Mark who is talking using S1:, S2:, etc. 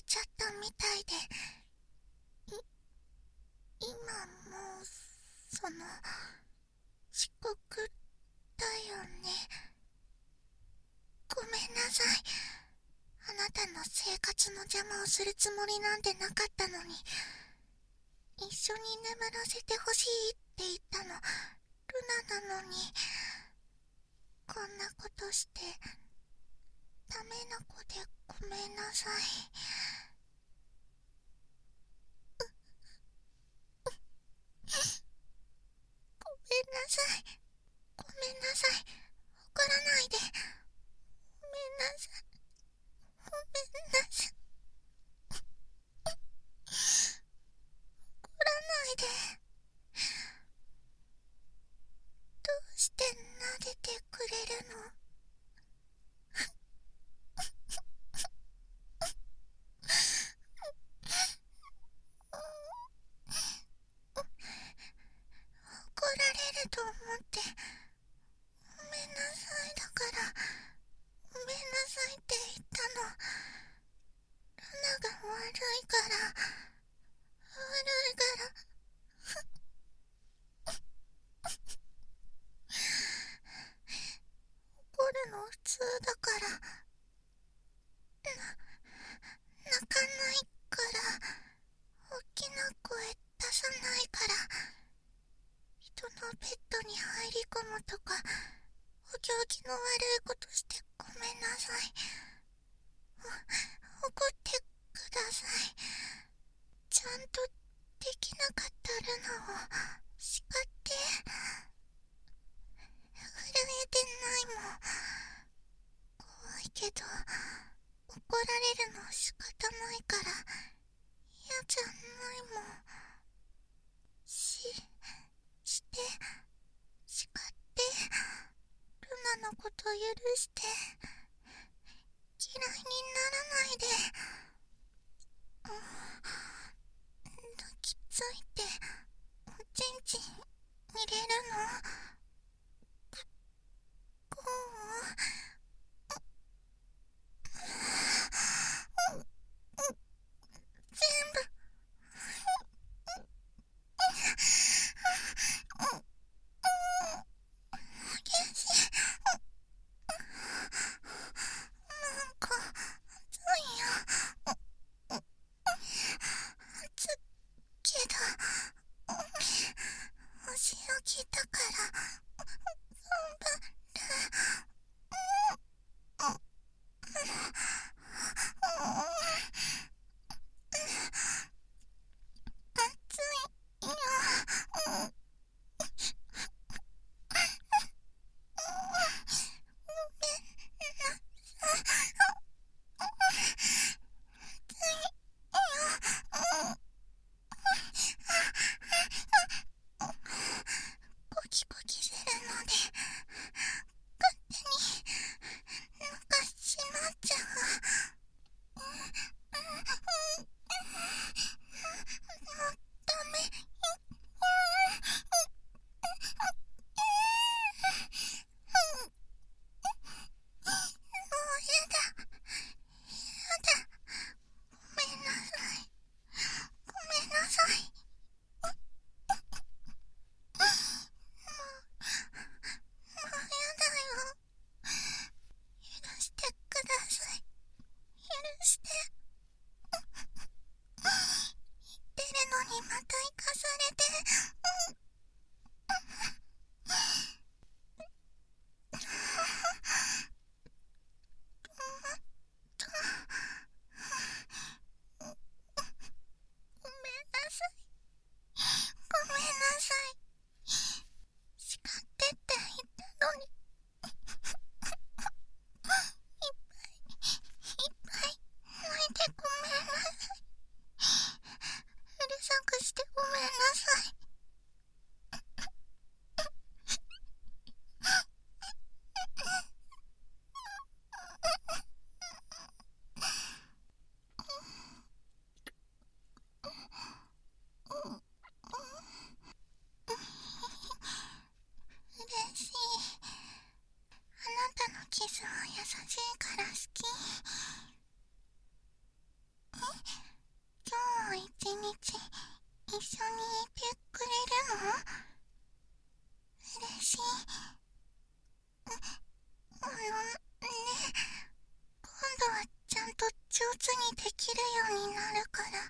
S1: ちゃったみたいで、今もう遅刻だよね。ごめんなさい。あなたの生活の邪魔をするつもりなんてなかったのに、一緒に眠らせてほしいって言ったのルナなのに、こんなことしてダメな子でごめんなさい。ごめんなさい。ごめんなさい。怒らないで。ごめんなさい。ごめんなさい。怒らないで。どうして撫でてくれるの？怒られると思ってごめんなさいだからごめんなさいって言ったの。ルナが悪いから怒るの普通だから泣かないから大きな声出さないから人のベッドに入り込むとかお行儀の悪いことしてごめんなさい。怒ってください。ちゃんとできなかったルナを叱って震えてないもん。怖いけど怒られるの仕方ないから嫌じゃないもん。して叱ってルナのこと許し今日一日一緒にいてくれるの？嬉しい。今度はちゃんと上手にできるようになるから。